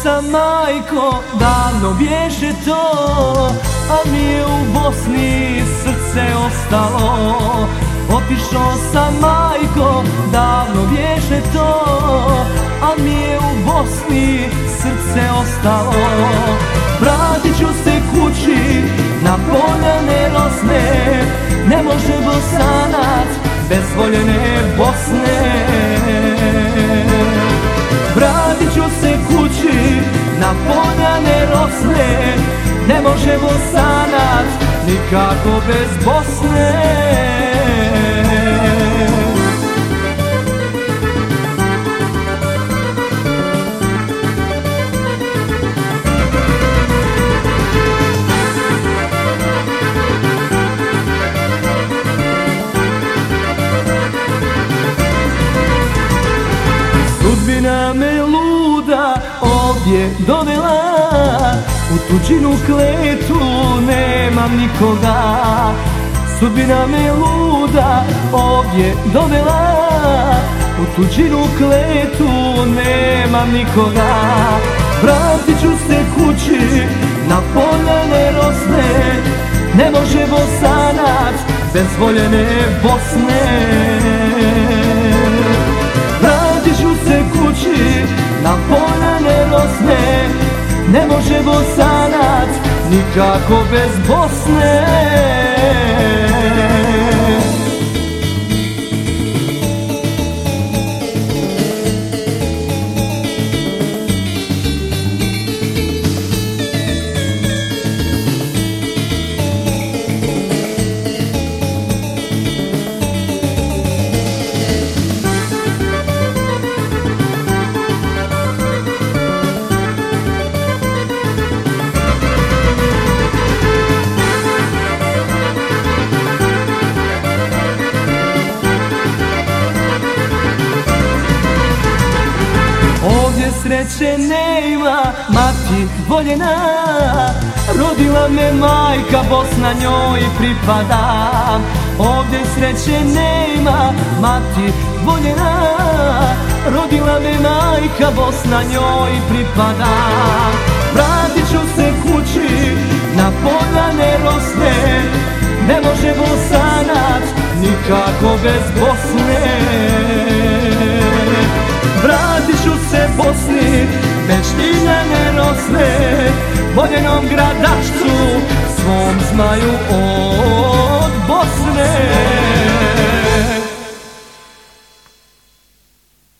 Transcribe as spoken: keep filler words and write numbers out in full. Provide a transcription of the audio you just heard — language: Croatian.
sam, majko, davno bježe to, a mi je u Bosni srce ostalo. Otišao sam, majko, davno bježe to, a mi je u Bosni srce ostalo. Vratit ću se kući na poljane rosne, ne može Bosanac bez voljene Bosne. Vratit ću se kući na poljane rosne, ne može Bosanac nikako bez Bosne. Sudbina me luda ovdje dovela, u tuđinu kletu nemam nikoga. Sudbina me luda ovdje dovela, u tuđinu kletu nemam nikoga. Vratit ću se kući na poljane rosne, ne može Bosanac bez voljene Bosne. Vratit ću se kući na poljane rosne, ne može Bosanac nikako bez Bosne. Ovdje sreće nema, mati voljena, rodila me majka, Bosna njoj pripada. Ovdje sreće nema, mati voljena, rodila me majka, Bosna njoj pripada. Vratit ću se kući na poljane rosne, ne može Bosanac nikako bez Bosne. Vratit ću se Bosni, već ljiljane rosne, voljenom gradačcu, svom znaju o